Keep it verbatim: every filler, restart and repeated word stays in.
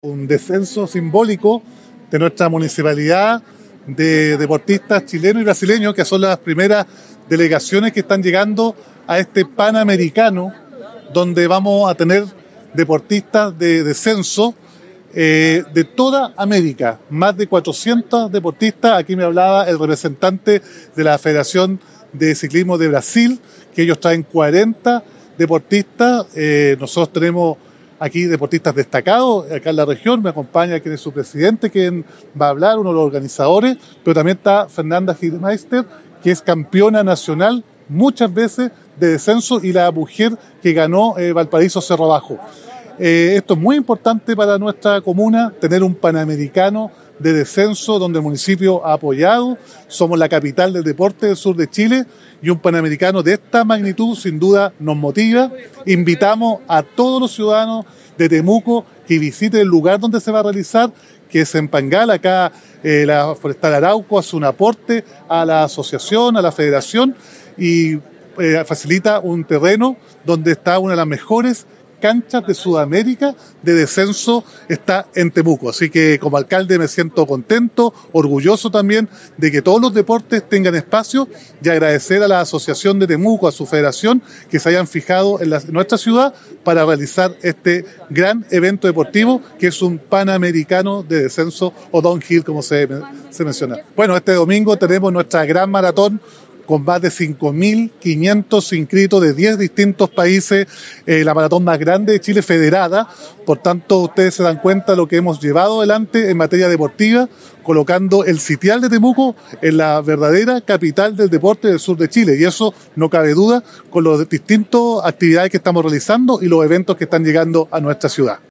Un descenso simbólico de nuestra municipalidad de deportistas chilenos y brasileños, que son las primeras delegaciones que están llegando a este Panamericano, donde vamos a tener deportistas de descenso eh, de toda América, más de cuatrocientos deportistas. Aquí me hablaba el representante de la Federación de Ciclismo de Brasil, que ellos traen cuarenta deportistas. Eh, nosotros tenemos aquí deportistas destacados acá en la región. Me acompaña quien es su presidente, quien va a hablar, uno de los organizadores, pero también está Fernanda Gilmeister, que es campeona nacional muchas veces de descenso y la mujer que ganó eh, Valparaíso Cerro Abajo. Eh, esto es muy importante para nuestra comuna, tener un Panamericano de descenso donde el municipio ha apoyado. Somos la capital del deporte del sur de Chile y un Panamericano de esta magnitud sin duda nos motiva. Invitamos a todos los ciudadanos de Temuco que visiten el lugar donde se va a realizar, que es en Pangal. Acá eh, la Forestal Arauco hace un aporte a la asociación, a la federación, y eh, facilita un terreno donde está una de las mejores canchas de Sudamérica de descenso, está en Temuco. Así que como alcalde me siento contento, orgulloso también de que todos los deportes tengan espacio, y agradecer a la Asociación de Temuco, a su federación, que se hayan fijado en, la, en nuestra ciudad para realizar este gran evento deportivo, que es un Panamericano de descenso o downhill, como se, se menciona. Bueno, este domingo tenemos nuestra gran maratón con más de cinco mil quinientos inscritos de diez distintos países, eh, la maratón más grande de Chile federada. Por tanto, ustedes se dan cuenta de lo que hemos llevado adelante en materia deportiva, colocando el sitial de Temuco en la verdadera capital del deporte del sur de Chile. Y eso no cabe duda con las distintas actividades que estamos realizando y los eventos que están llegando a nuestra ciudad.